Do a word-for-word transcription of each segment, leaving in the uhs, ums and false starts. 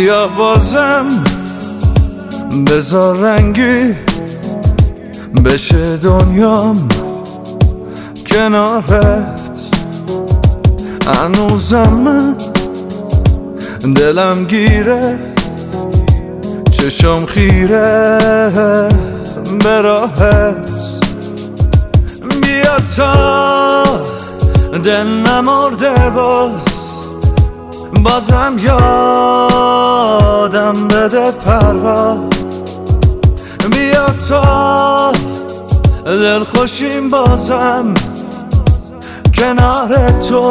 بیا بازم بذار رنگی بشه دنیام کنارت. هنوزم من دلم گیره، چشم خیره به راهت. بیا تا دل نمرده باز، بازم یادم بده پرواز. بیا تا دل خوشیم بازم کنار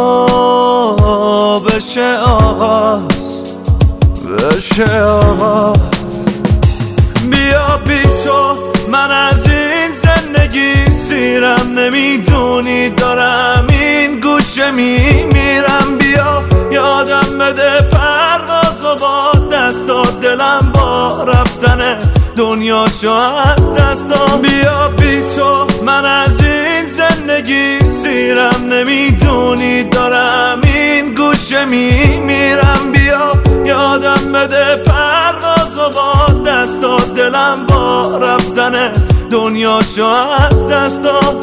تو بشه آغاز، بشه آغاز. بیا بی تو من از این زندگی سیرم، نمیدونی دارم این گوشه میمیرم. بیا یادم بده پرواز و با دستات دلم با رفتن دنیاشو از دستم. بیا بی تو من از این زندگی سیرم، نمیدونی دارم این گوشه میمیرم. بیا یادم بده پرواز و با دستات دلم با رفتن دنیاشو از دستم.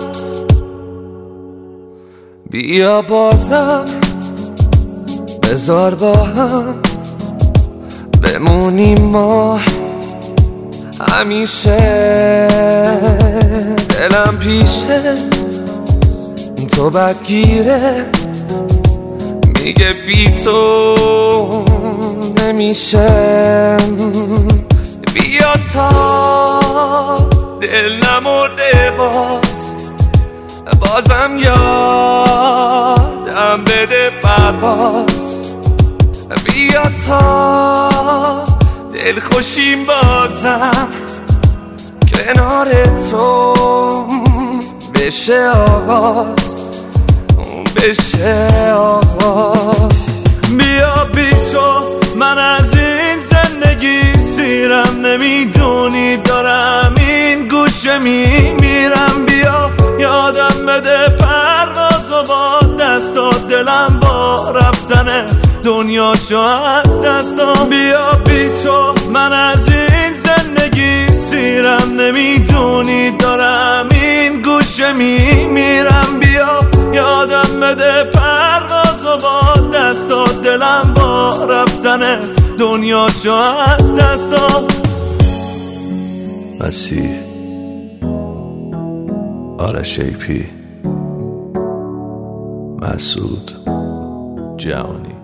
بیا بازم بذار با هم بمونیم ما همیشه. دلم پیشه تو بدگیره، میگه بی تو نمیشه. بیا تا دل نمرده باز، بازم یادم بده پرواز. بیا تا دل خوشیم بازم کنار تو بشه آغاز، بشه آغاز. بیا بی تو من از این زندگی سیرم، نمیدونی دارم این گوشه میمیرم. بیا یادم بده پرواز و با دستات دلم با رفتن دنیاشو از دستم. بیا بی تو من از این زندگی سیرم، نمیدونی دارم این گوشه میمیرم. بیا یادم بده پرواز و با دستات دلم با رفتن دنیاشو از دستم. مسیح آرش ای پی، مسعود جهانی.